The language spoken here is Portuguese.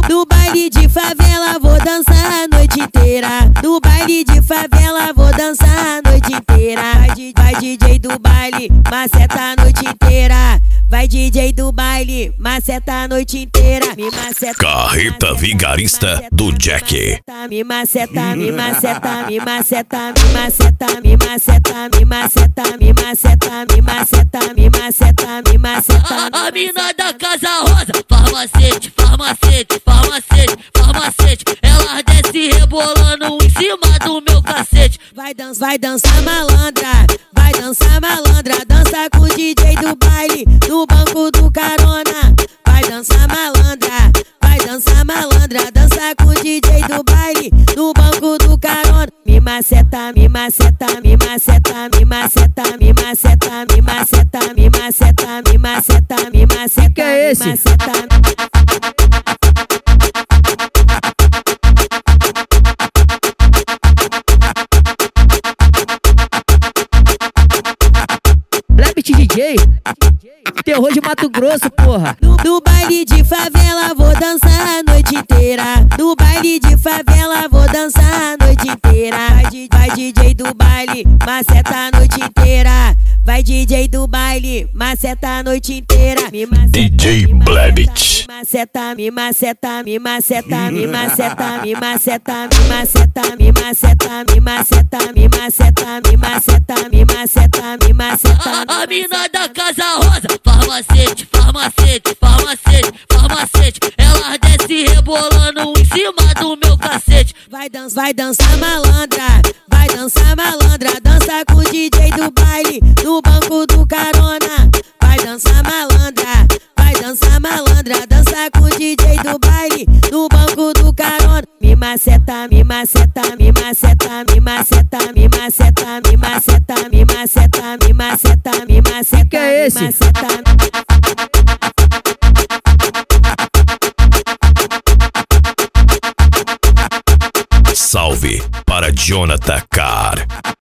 No baile de favela vou dançar a noite inteira. No baile de favela vou dançar a noite inteira. Vai DJ do baile, maceta a noite inteira. Vai DJ do baile, maceta a noite inteira. Me maceta, Carreta Vigarista do Jack. Me maceta, me maceta, me maceta, me maceta, me maceta, me maceta, me maceta, me maceta, me maceta, me maceta. A mina da Casa Rosa, farmacete, farmacete, farmacete, farmacete. Ela desce rebolando em cima do meu cacete. Vai dançar malandra, vai dançar malandra. Dança com o DJ do baile, no banco do carona. Vai dançar malandra, vai dançar malandra. Dança com o DJ do baile, no banco do carona. Me maceta, me maceta, me maceta, me maceta, me maceta, me maceta, me maceta, me maceta, me maceta. Que é esse? Blabit DJ, terror de Mato Grosso, porra. No baile de favela vou dançar a noite inteira. No baile de favela vou dançar a noite inteira. Vai DJ do baile, maceta a noite inteira. Vai DJ do baile, maceta a noite inteira. Me maceta, DJ Blabit. me maceta, me maceta, me maceta, me maceta, me maceta, me maceta, me maceta, me maceta, me maceta, me maceta, me maceta, me maceta. A mina da Casa Rosa, farmacete, farmacete, farmacete, farmacete. Ela desce rebolando em cima do meu cacete. Vai dançar malandra, vai dançar malandra. Dança com o DJ do baile, no banco do carona. Vai dançar malandra, vai dançar malandra. Dança com o DJ do baile, no banco do carona. Me maceta, me maceta, me maceta, me maceta, me maceta, me maceta, me maceta, me maceta, me maceta. Que é esse? Salve para Jonathan Carr.